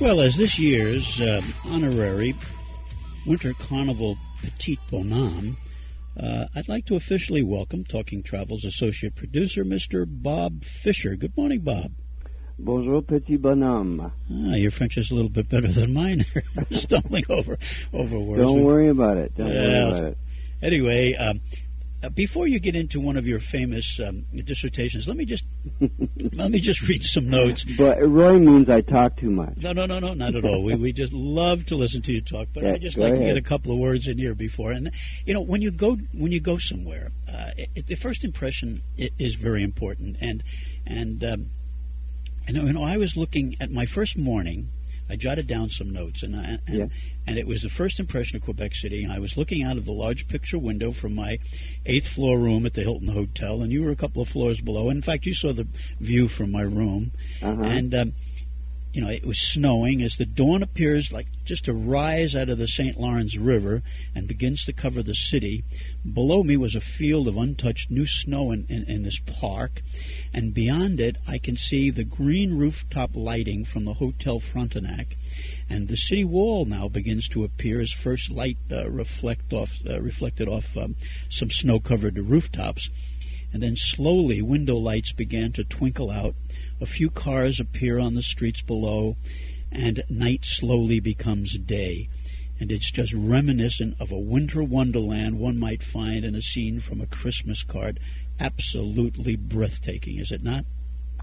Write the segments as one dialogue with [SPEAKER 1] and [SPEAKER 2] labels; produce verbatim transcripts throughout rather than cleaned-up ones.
[SPEAKER 1] Well, as this year's uh, honorary Winter Carnival Petit Bonhomme, uh, I'd like to officially welcome Talking Travel's associate producer, Mister Bob Fisher. Good morning, Bob.
[SPEAKER 2] Bonjour, Petit Bonhomme.
[SPEAKER 1] Ah, your French is a little bit better than mine. Stumbling over over words.
[SPEAKER 2] Don't worry about it. Don't
[SPEAKER 1] uh,
[SPEAKER 2] worry about it.
[SPEAKER 1] Anyway, um, uh, before you get into one of your famous um, dissertations, let me just let me just read some notes.
[SPEAKER 2] But Roy means I talk too much.
[SPEAKER 1] No, no, no, no, not at all. we we just love to listen to you talk, but
[SPEAKER 2] yeah,
[SPEAKER 1] I just like
[SPEAKER 2] ahead.
[SPEAKER 1] to get a couple of words in here before. And you know, when you go when you go somewhere, uh, it, the first impression is very important. And and um, and you know, I was looking at my first morning. I jotted down some notes, and I, and,
[SPEAKER 2] yeah.
[SPEAKER 1] and it was the first impression of Quebec City. And I was looking out of the large picture window from my eighth floor room at the Hilton Hotel, and you were a couple of floors below. In fact, you saw the view from my room,
[SPEAKER 2] uh-huh.
[SPEAKER 1] and um, you know, it was snowing as the dawn appears like just to rise out of the Saint Lawrence River and begins to cover the city. Below me was a field of untouched new snow in, in, in this park, and beyond it I can see the green rooftop lighting from the Hotel Frontenac, and the city wall now begins to appear as first light uh, reflect off, uh, reflected off um, some snow-covered rooftops, and then slowly window lights began to twinkle out. A few cars appear on the streets below, and night slowly becomes day. And it's just reminiscent of a winter wonderland one might find in a scene from a Christmas card. Absolutely breathtaking, is it not?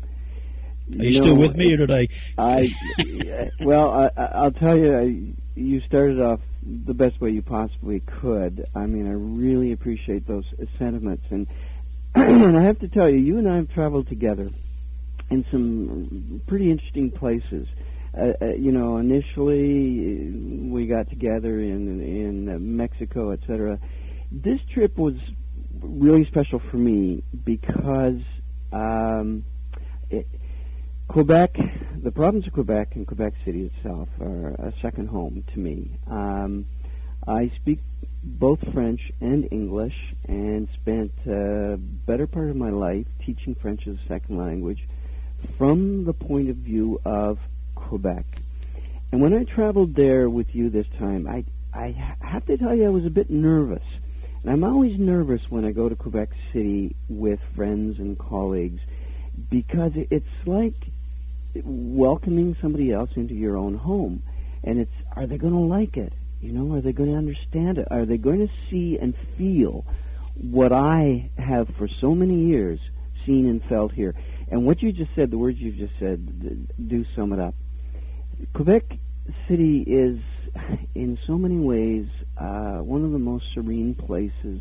[SPEAKER 1] Are you, you know, still with me, or did I?
[SPEAKER 2] I well, I, I'll tell you, I, you started off the best way you possibly could. I mean, I really appreciate those sentiments, and and I have to tell you, you and I have traveled together in some pretty interesting places. Uh, uh, you know, initially we got together in in uh, Mexico, et cetera. This trip was really special for me because um, it, Quebec, the province of Quebec and Quebec City itself are a second home to me. Um, I speak both French and English and spent a uh, better part of my life teaching French as a second language from the point of view of Quebec. And when I traveled there with you this time, I I have to tell you I was a bit nervous. And I'm always nervous when I go to Quebec City with friends and colleagues because it's like welcoming somebody else into your own home. And it's, are they going to like it? You know, are they going to understand it? Are they going to see and feel what I have for so many years seen and felt here? And what you just said, the words you've just said, do sum it up. Quebec City is, in so many ways, uh, one of the most serene places.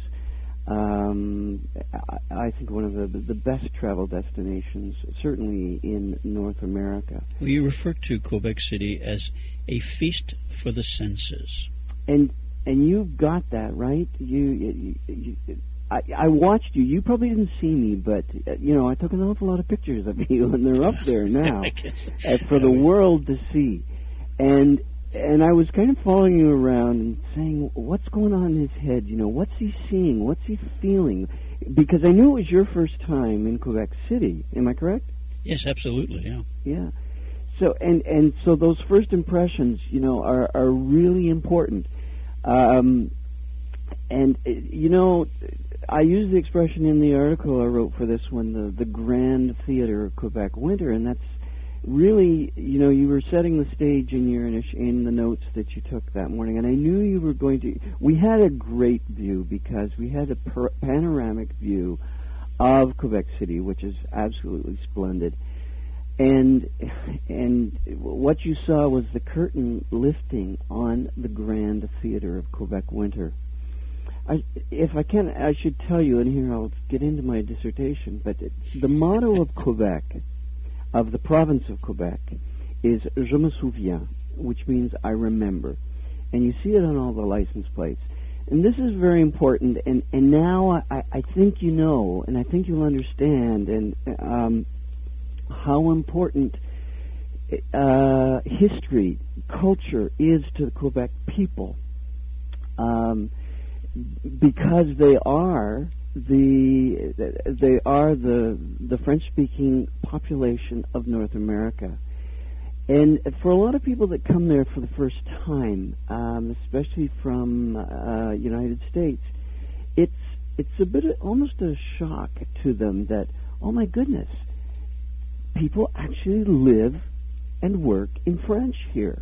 [SPEAKER 2] Um, I, I think one of the, the best travel destinations, certainly in North America.
[SPEAKER 1] Well, you refer to Quebec City as a feast for the senses.
[SPEAKER 2] And and you've got that, right? You... you, you I, I watched you. You probably didn't see me, but, uh, you know, I took an awful lot of pictures of you, and they're up there now uh, for the world to see. And and I was kind of following you around and saying, what's going on in his head? You know, what's he seeing? What's he feeling? Because I knew it was your first time in Quebec City. Am I correct?
[SPEAKER 1] Yes, absolutely, yeah.
[SPEAKER 2] Yeah. So, and, and so those first impressions, you know, are, are really important. Um, and, uh, you know... I used the expression in the article I wrote for this one, the, the Grand Theater of Quebec Winter, and that's really, you know, you were setting the stage in your in the notes that you took that morning, and I knew you were going to. We had a great view because we had a per, panoramic view of Quebec City, which is absolutely splendid, and and what you saw was the curtain lifting on the Grand Theater of Quebec Winter. I, if I can, I should tell you, and here I'll get into my dissertation, but the motto of Quebec, of the province of Quebec, is Je me souviens, which means I remember. And you see it on all the license plates. And this is very important, and, and now I, I think you know, and I think you'll understand, and um, how important uh, history, culture is to the Quebec people. Um, because they are the they are the the French-speaking population of North America, And for a lot of people that come there for the first time, um, especially from uh, United States, it's it's a bit of, almost a shock to them that, oh my goodness, people actually live and work in French here,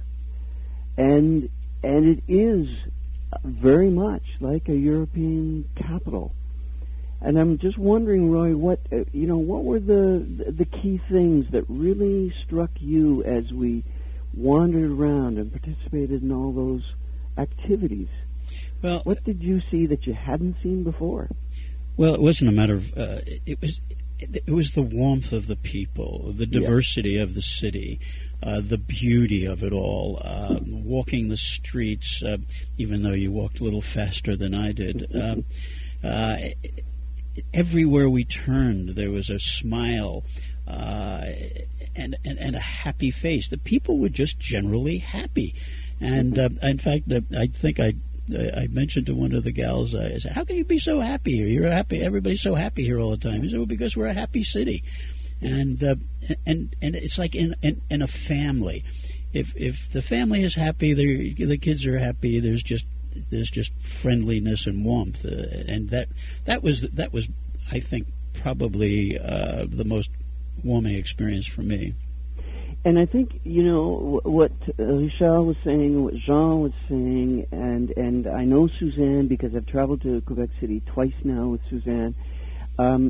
[SPEAKER 2] and and it is very much like a European capital. And I'm just wondering, Roy, what uh, you know, what were the the key things that really struck you as we wandered around and participated in all those activities?
[SPEAKER 1] Well,
[SPEAKER 2] what did you see that you hadn't seen before?
[SPEAKER 1] Well, it wasn't a matter of uh, it was it, it was the warmth of the people, the diversity yeah. of the city, uh, the beauty of it all. Uh, walking the streets, uh, even though you walked a little faster than I did. Um, uh, Everywhere we turned, there was a smile uh, and, and and a happy face. The people were just generally happy, and uh, in fact, uh, I think I I mentioned to one of the gals, uh, I said, "How can you be so happy here? You're happy. Everybody's so happy here all the time." He said, "Well, because we're a happy city, and uh, and and it's like in, in in a family. If if the family is happy, the the kids are happy. There's just There's just friendliness and warmth, uh, and that that was that was, I think, probably uh, the most warming experience for me.
[SPEAKER 2] And I think, you know, what Richard was saying, what Jean was saying, and and I know Suzanne because I've traveled to Quebec City twice now with Suzanne. Um,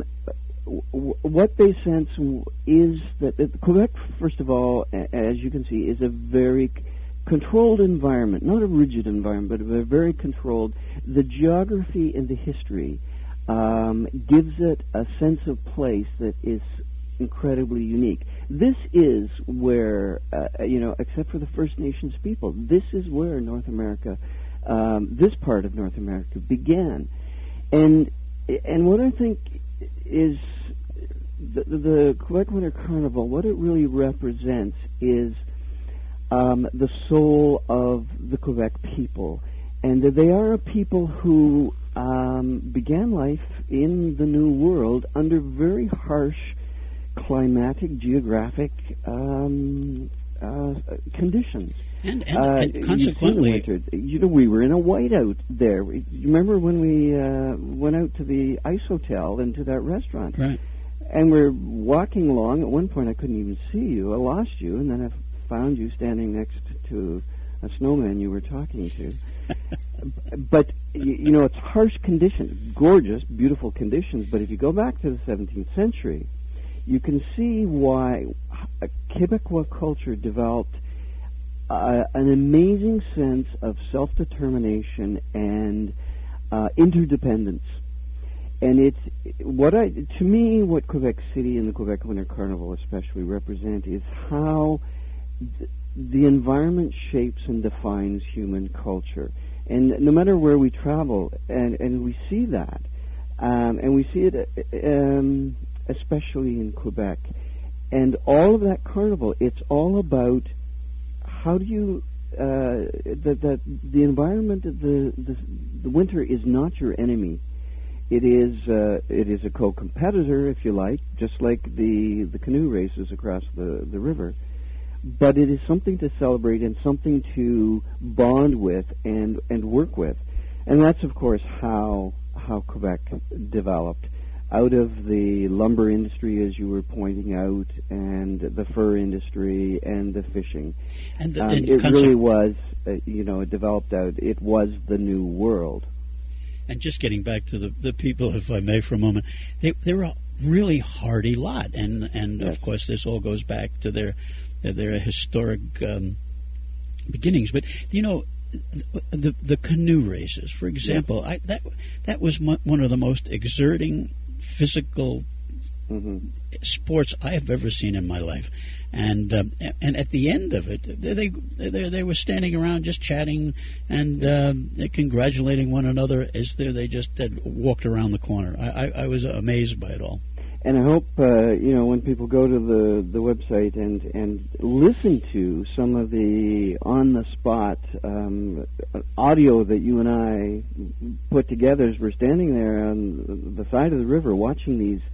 [SPEAKER 2] w- what they sense is that, that Quebec, first of all, as you can see, is a very controlled environment, not a rigid environment, but a very controlled. The geography and the history um, gives it a sense of place that is incredibly unique. This is where, uh, you know, except for the First Nations people, this is where North America, um, this part of North America began. And and what I think is the, the Quebec Winter Carnival, what it really represents is Um, the soul of the Quebec people, and that they are a people who um, began life in the New World under very harsh climatic, geographic um, uh, conditions.
[SPEAKER 1] And, and,
[SPEAKER 2] uh,
[SPEAKER 1] and consequently,
[SPEAKER 2] winter, you know, we were in a whiteout there. You remember when we uh, went out to the Ice Hotel and to that restaurant?
[SPEAKER 1] Right.
[SPEAKER 2] And we're walking along. At one point, I couldn't even see you. I lost you, and then I found you standing next to a snowman you were talking to. But, you, you know, it's harsh conditions, gorgeous, beautiful conditions, but if you go back to the seventeenth century, you can see why a Quebecois culture developed uh, an amazing sense of self-determination and uh, interdependence. And it's what I, to me, what Quebec City and the Quebec Winter Carnival especially represent is how the environment shapes and defines human culture. And no matter where we travel, and, and we see that, um, and we see it um, especially in Quebec. And all of that carnival, it's all about how do you, uh, that the, the environment, the, the, the winter is not your enemy. It is uh, it is a co-competitor, if you like, just like the, the canoe races across the, the river. But it is something to celebrate and something to bond with and, and work with. And that's, of course, how how Quebec developed. Out of the lumber industry, as you were pointing out, and the fur industry and the fishing.
[SPEAKER 1] And, the,
[SPEAKER 2] um,
[SPEAKER 1] and
[SPEAKER 2] it
[SPEAKER 1] concept-
[SPEAKER 2] really was, uh, you know, it developed out. It was the new world.
[SPEAKER 1] And just getting back to the, the people, if I may, for a moment, they, they were a really hardy lot. And, and
[SPEAKER 2] yes.
[SPEAKER 1] of course, this all goes back to their... their historic um, beginnings. But, you know, the the canoe races, for example, yeah. I, that that was mo- one of the most exerting physical mm-hmm. sports I have ever seen in my life. And um, and at the end of it, they they they were standing around just chatting and um, congratulating one another as though they just had walked around the corner. I, I, I was amazed by it all.
[SPEAKER 2] And I hope, uh, you know, when people go to the, the website and, and listen to some of the on-the-spot um, audio that you and I put together as we're standing there on the side of the river watching these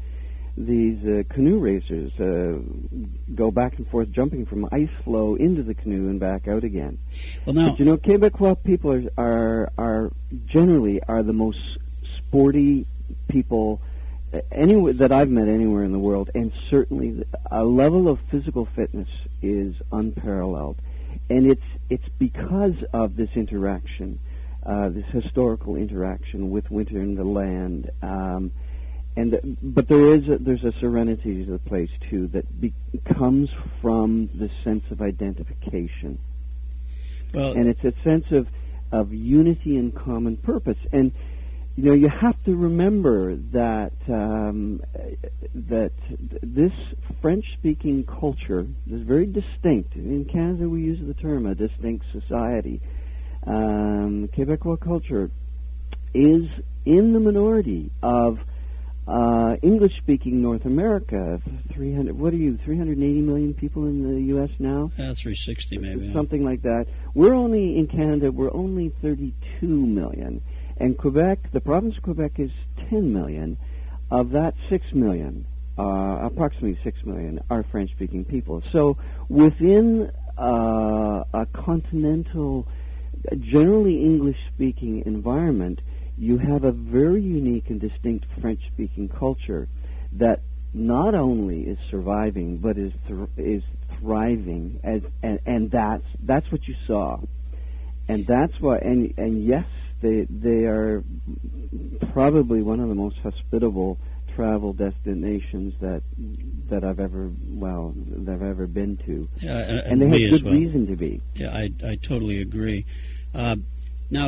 [SPEAKER 2] these uh, canoe racers uh, go back and forth, jumping from ice flow into the canoe and back out again.
[SPEAKER 1] Well, now,
[SPEAKER 2] but you know, Quebecois people are are are generally are the most sporty people uh, anywhere that I've met anywhere in the world, and certainly a level of physical fitness is unparalleled, and it's it's because of this interaction, uh, this historical interaction with winter and the land. Um, And but there is a, there's a serenity to the place too that be, comes from the sense of identification.
[SPEAKER 1] Well,
[SPEAKER 2] and it's a sense of of unity and common purpose. And you know, you have to remember that um, that this French-speaking culture is very distinct. In Canada, we use the term a distinct society. Um, Quebecois culture is in the minority of Uh, English-speaking North America. three hundred. What are you? three hundred eighty million people in the U S now.
[SPEAKER 1] Uh, three sixty maybe.
[SPEAKER 2] Something like that. We're only in Canada. We're only thirty-two million, and Quebec, the province of Quebec, is ten million. Of that, six million, uh, approximately six million, are French-speaking people. So within uh, a continental, generally English-speaking environment, you have a very unique and distinct French-speaking culture that not only is surviving but is th- is thriving, as and, and that's that's what you saw, and that's why. And and yes, they they are probably one of the most hospitable travel destinations that that I've ever well that I've ever been to,
[SPEAKER 1] yeah, and,
[SPEAKER 2] and they have good
[SPEAKER 1] well.
[SPEAKER 2] reason to be.
[SPEAKER 1] Yeah, I I totally agree. Uh, now.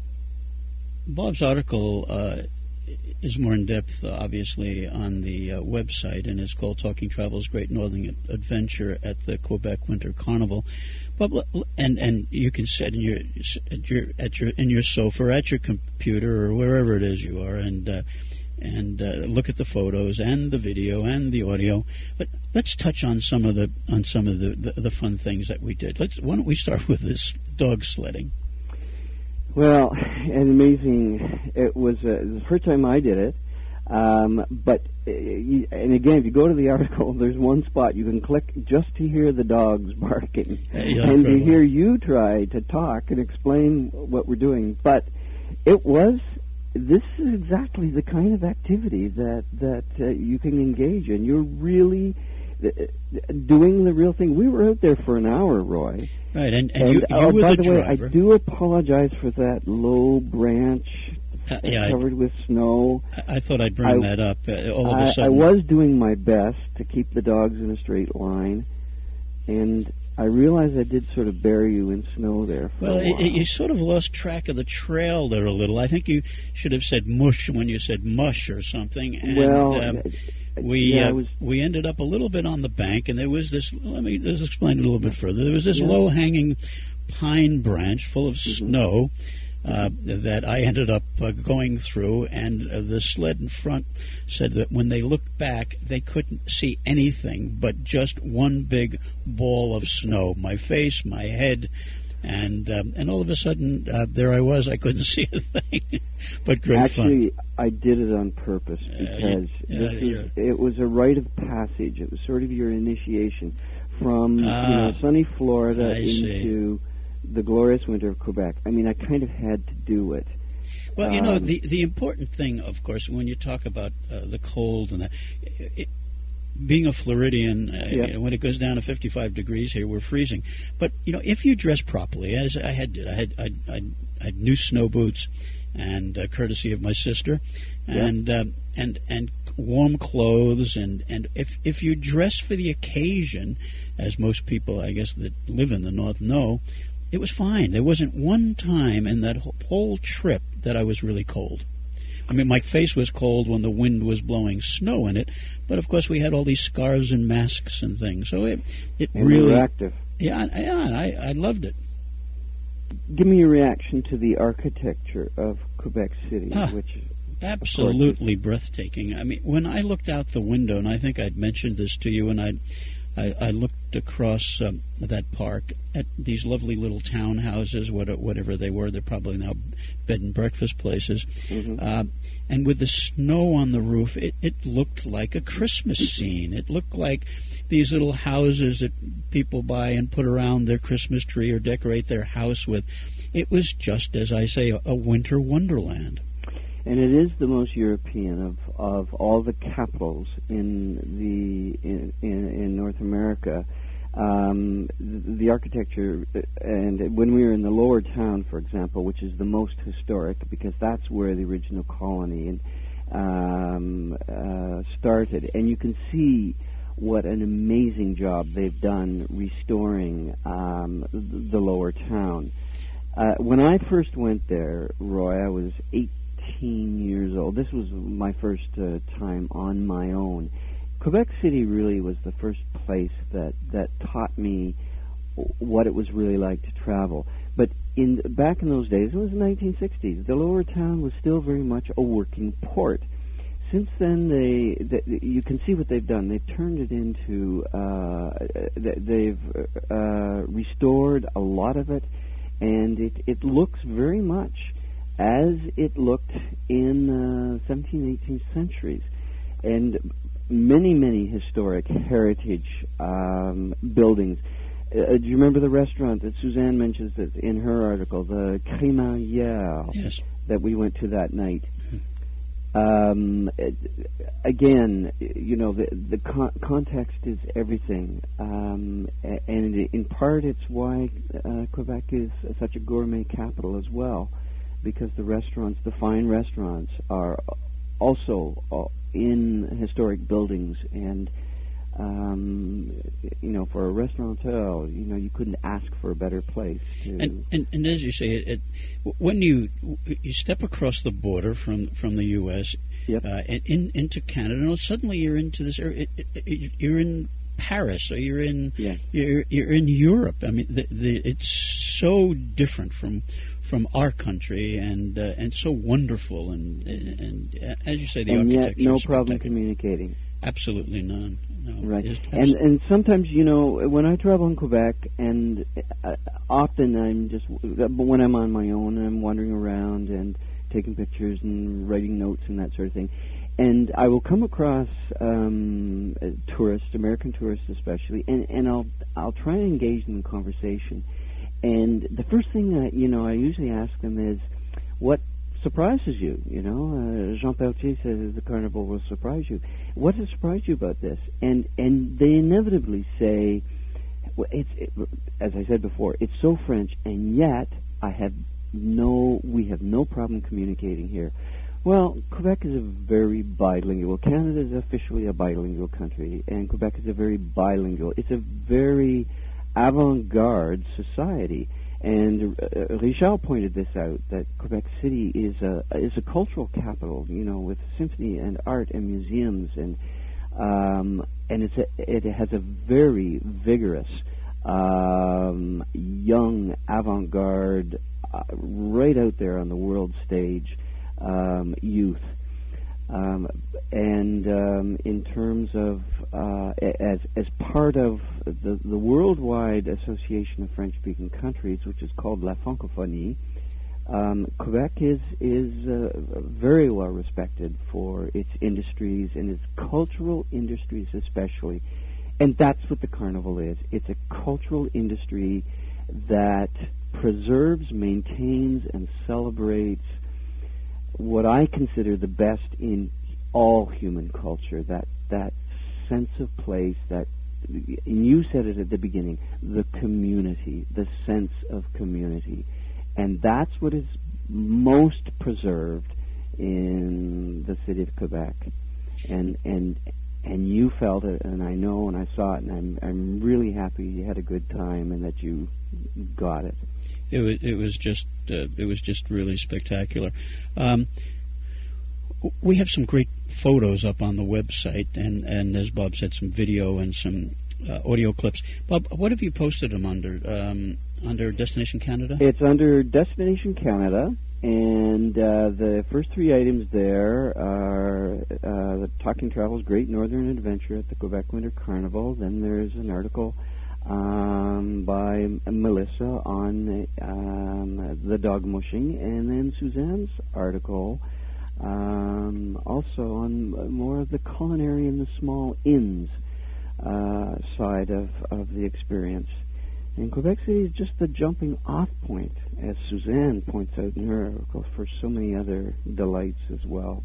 [SPEAKER 1] Bob's article uh, is more in depth, uh, obviously, on the uh, website, and is called "Talking Travel's Great Northern Adventure at the Quebec Winter Carnival." But and and you can sit in your at your at your in your sofa, or at your computer, or wherever it is you are, and uh, and uh, look at the photos and the video and the audio. But let's touch on some of the on some of the, the, the fun things that we did. Let's why don't we start with this dog sledding?
[SPEAKER 2] Well, and amazing. It was uh, the first time I did it. Um, but, uh, you, and again, if you go to the article, there's one spot you can click just to hear the dogs barking.
[SPEAKER 1] Yeah,
[SPEAKER 2] and to
[SPEAKER 1] well.
[SPEAKER 2] hear you try to talk and explain what we're doing. But it was, this is exactly the kind of activity that, that uh, you can engage in. You're really doing the real thing. We were out there for an hour, Roy.
[SPEAKER 1] Right, and, and,
[SPEAKER 2] and
[SPEAKER 1] you, you
[SPEAKER 2] oh,
[SPEAKER 1] were
[SPEAKER 2] by
[SPEAKER 1] the,
[SPEAKER 2] the way,
[SPEAKER 1] driver.
[SPEAKER 2] I do apologize for that low branch
[SPEAKER 1] uh, yeah,
[SPEAKER 2] covered
[SPEAKER 1] I,
[SPEAKER 2] with snow.
[SPEAKER 1] I, I thought I'd bring
[SPEAKER 2] I,
[SPEAKER 1] that up. Uh, all of
[SPEAKER 2] I,
[SPEAKER 1] a sudden,
[SPEAKER 2] I was doing my best to keep the dogs in a straight line, and I realized I did sort of bury you in snow there. For
[SPEAKER 1] well,
[SPEAKER 2] a while.
[SPEAKER 1] It, you sort of lost track of the trail there a little. I think you should have said mush when you said mush or something. And,
[SPEAKER 2] well.
[SPEAKER 1] Um, We
[SPEAKER 2] yeah,
[SPEAKER 1] uh,
[SPEAKER 2] was,
[SPEAKER 1] we ended up a little bit on the bank, and there was this. Let me just explain it a little bit further. There was this
[SPEAKER 2] yeah.
[SPEAKER 1] low-hanging pine branch full of
[SPEAKER 2] mm-hmm.
[SPEAKER 1] snow uh, that I ended up uh, going through, and uh, the sled in front said that when they looked back, they couldn't see anything but just one big ball of snow. My face, my head. And um, and all of a sudden, uh, there I was. I couldn't see a thing, but great
[SPEAKER 2] Actually,
[SPEAKER 1] fun.
[SPEAKER 2] I did it on purpose because
[SPEAKER 1] uh, you,
[SPEAKER 2] this
[SPEAKER 1] uh,
[SPEAKER 2] is, it was a rite of passage. It was sort of your initiation from
[SPEAKER 1] ah,
[SPEAKER 2] you know, sunny Florida
[SPEAKER 1] I
[SPEAKER 2] into
[SPEAKER 1] see.
[SPEAKER 2] the glorious winter of Quebec. I mean, I kind of had to do it.
[SPEAKER 1] Well, you
[SPEAKER 2] um,
[SPEAKER 1] know, the the important thing, of course, when you talk about uh, the cold and that. It, Being a Floridian, uh,
[SPEAKER 2] yeah.
[SPEAKER 1] when it goes down to fifty-five degrees here, we're freezing. But you know, if you dress properly, as I had, I had, I, I, I had new snow boots, and uh, courtesy of my sister, and
[SPEAKER 2] yeah.
[SPEAKER 1] um, and and warm clothes, and, and if if you dress for the occasion, as most people, I guess, that live in the North know, it was fine. There wasn't one time in that whole trip that I was really cold. I mean, my face was cold when the wind was blowing snow in it, but of course we had all these scarves and masks and things. So it it
[SPEAKER 2] and
[SPEAKER 1] really,
[SPEAKER 2] we were active.
[SPEAKER 1] yeah, yeah, I I loved it.
[SPEAKER 2] Give me your reaction to the architecture of Quebec City,
[SPEAKER 1] Ah,
[SPEAKER 2] which
[SPEAKER 1] absolutely breathtaking. I mean, when I looked out the window, and I think I'd mentioned this to you, and I I, I looked across um, that park at these lovely little townhouses, what, whatever they were. They're probably now bed and breakfast places.
[SPEAKER 2] Mm-hmm.
[SPEAKER 1] Uh, and with the snow on the roof, it, it looked like a Christmas scene. It looked like these little houses that people buy and put around their Christmas tree or decorate their house with. It was just, as I say, a, a winter wonderland.
[SPEAKER 2] And it is the most European of, of all the capitals in the in, in, in North America. Um, the, the architecture, and when we were in the Lower Town, for example, which is the most historic because that's where the original colony and, um, uh, started, and you can see what an amazing job they've done restoring um, the, the Lower Town. Uh, when I first went there, Roy, I was eighteen years old. This was my first uh, time on my own. Quebec City really was the first place that, that taught me what it was really like to travel. But in back in those days, it was the nineteen sixties, the Lower Town was still very much a working port. Since then, they, they you can see what they've done. They've turned it into, uh, they've uh, restored a lot of it, and it, it looks very much as it looked in the uh, seventeenth, eighteenth centuries. And many, many historic heritage um, buildings. Uh, do you remember the restaurant that Suzanne mentions that in her article, the Crémaillère,
[SPEAKER 1] yes,
[SPEAKER 2] that we went to that night? Um, again, you know, the, the con- context is everything. Um, and in part, it's why uh, Quebec is such a gourmet capital as well, because the restaurants, the fine restaurants, are also in historic buildings, and um, you know, for a restaurateur, you know, you couldn't ask for a better place to.
[SPEAKER 1] And, and, and as you say, it, it, when you you step across the border from, from the U S
[SPEAKER 2] Yep.
[SPEAKER 1] uh, and in, into Canada, and suddenly you're into this. It, it, it, you're in Paris, or you're in
[SPEAKER 2] yeah.
[SPEAKER 1] you're you're in Europe. I mean, the, the, it's so different from. from our country, and uh, and so wonderful, and and uh, as you say, the
[SPEAKER 2] and
[SPEAKER 1] architecture.
[SPEAKER 2] Yet no
[SPEAKER 1] is
[SPEAKER 2] problem communicating.
[SPEAKER 1] Absolutely none. No,
[SPEAKER 2] right. And and sometimes, you know, when I travel in Quebec, and uh, often I'm just when I'm on my own, I'm wandering around and taking pictures and writing notes and that sort of thing, and I will come across um, tourists, American tourists especially, and and I'll I'll try and engage them in conversation. And the first thing that, you know, I usually ask them is, what surprises you? You know, uh, Jean Peltier says the carnival will surprise you. What has surprised you about this? And and they inevitably say, well, it's it, as I said before, it's so French, and yet I have no, we have no problem communicating here. Well, Quebec is a very bilingual. Canada is officially a bilingual country, and Quebec is a very bilingual. It's a very avant-garde society, and uh, Richard pointed this out, that Quebec City is a is a cultural capital, you know, with symphony and art and museums, and um, and it's a, it has a very vigorous um, young avant-garde, uh, right out there on the world stage, um, youth. Um, and um, in terms of uh, as as part of the the worldwide association of French-speaking countries, which is called La Francophonie, um, Quebec is is uh, very well respected for its industries and its cultural industries especially, and that's what the carnival is. It's a cultural industry that preserves, maintains, and celebrates what I consider the best in all human culture, that that sense of place, that, and you said it at the beginning, the community, the sense of community. And that's what is most preserved in the city of Quebec. And and and you felt it, and I know, and I saw it, and I'm I'm really happy you had a good time and that you got it.
[SPEAKER 1] It was it was just uh, it was just really spectacular. Um, we have some great photos up on the website, and, and as Bob said, some video and some uh, audio clips. Bob, what have you posted them under? Um, under Destination Canada?
[SPEAKER 2] It's under Destination Canada, and uh, the first three items there are uh, the Talking Travel's Great Northern Adventure at the Quebec Winter Carnival. Then there's an article Um, by Melissa on um, the dog mushing, and then Suzanne's article Um, also on more of the culinary and the small inns uh, side of, of the experience. And Quebec City is just the jumping off point, as Suzanne points out in her article, for so many other delights as well.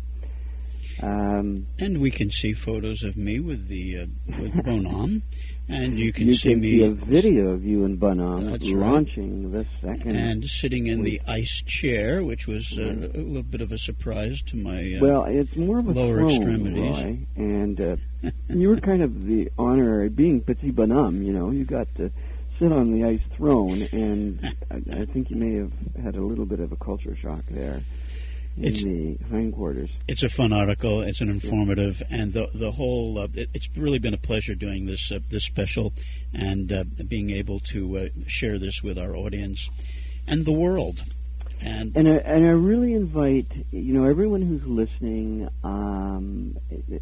[SPEAKER 2] Um,
[SPEAKER 1] and we can see photos of me with the uh, with Bonhomme, and you can
[SPEAKER 2] you
[SPEAKER 1] see
[SPEAKER 2] can
[SPEAKER 1] me.
[SPEAKER 2] see a video of you and Bonhomme
[SPEAKER 1] That's
[SPEAKER 2] launching
[SPEAKER 1] right.
[SPEAKER 2] the second.
[SPEAKER 1] And sitting in
[SPEAKER 2] week.
[SPEAKER 1] the ice chair, which was uh,
[SPEAKER 2] Right.
[SPEAKER 1] a little bit of a surprise to my uh,
[SPEAKER 2] well, it's more of a
[SPEAKER 1] lower
[SPEAKER 2] throne,
[SPEAKER 1] extremities.
[SPEAKER 2] Roy, and uh, you were kind of the honorary, being Petit Bonhomme. You know, you got to sit on the ice throne, and I, I think you may have had a little bit of a culture shock there. In
[SPEAKER 1] It's,
[SPEAKER 2] the hindquarters.
[SPEAKER 1] It's a fun article. It's an informative, and the the whole. Uh, it, it's really been a pleasure doing this uh, this special, and uh, being able to uh, share this with our audience and the world. And
[SPEAKER 2] and I, and I really invite you know everyone who's listening um,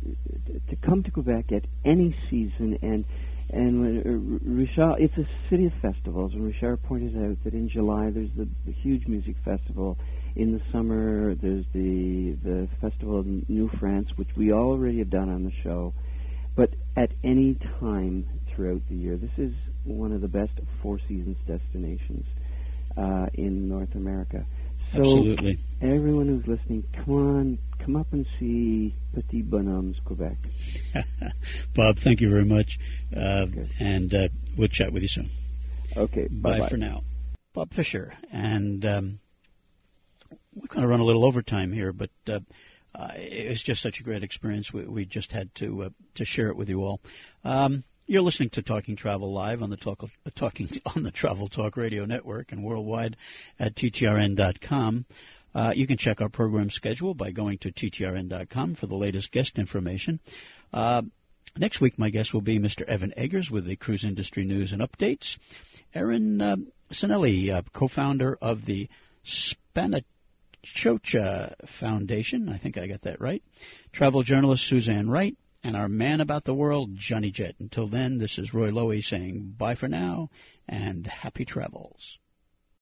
[SPEAKER 2] to come to Quebec at any season. And and when, uh, Richard, it's a city of festivals, and Richard pointed out that in July there's the, the huge music festival. In the summer, there's the the Festival of New France, which we already have done on the show. But at any time throughout the year, this is one of the best Four Seasons destinations uh, in North America. So
[SPEAKER 1] absolutely.
[SPEAKER 2] Everyone who's listening, come on, come up and see Petit Bonhomme's Quebec.
[SPEAKER 1] Bob, thank you very much, uh,
[SPEAKER 2] okay.
[SPEAKER 1] and uh, we'll chat with you soon.
[SPEAKER 2] Okay,
[SPEAKER 1] bye,
[SPEAKER 2] bye
[SPEAKER 1] for now. Bob Fisher, and um, we're going to run a little overtime here, but uh, uh, it was just such a great experience. We, we just had to uh, to share it with you all. Um, you're listening to Talking Travel Live on the Talk, uh, Talking on the Travel Talk Radio Network and worldwide at T T R N dot com. Uh, you can check our program schedule by going to T T R N dot com for the latest guest information. Uh, next week, my guest will be Mister Evan Eggers with the cruise industry news and updates. Erin uh, Sinelli, uh, co-founder of the Spanish Chocha Foundation, I think I got that right, travel journalist Suzanne Wright, and our man about the world, Johnny Jett. Until then, this is Roy Lowy saying bye for now and happy travels.